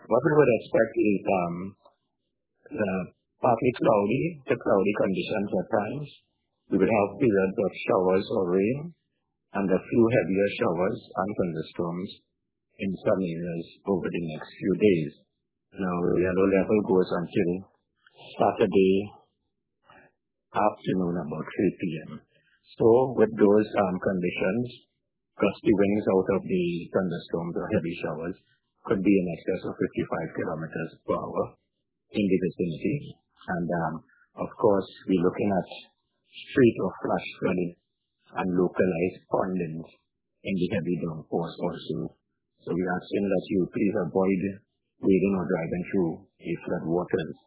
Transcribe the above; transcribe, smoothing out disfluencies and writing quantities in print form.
What we would expect is partly cloudy to cloudy conditions at times. We would have periods of showers or rain and a few heavier showers and thunderstorms in some areas over the next few days. Now, the yellow level goes until Saturday afternoon about 3 p.m. So, with those conditions, gusty winds out of the thunderstorms or heavy showers could be in excess of 55 kilometers per hour in the vicinity. And, of course, we're looking at street or flash flooding and localized pondings in the heavy downpours also. So we are asking that you please avoid wading or driving through the flood waters.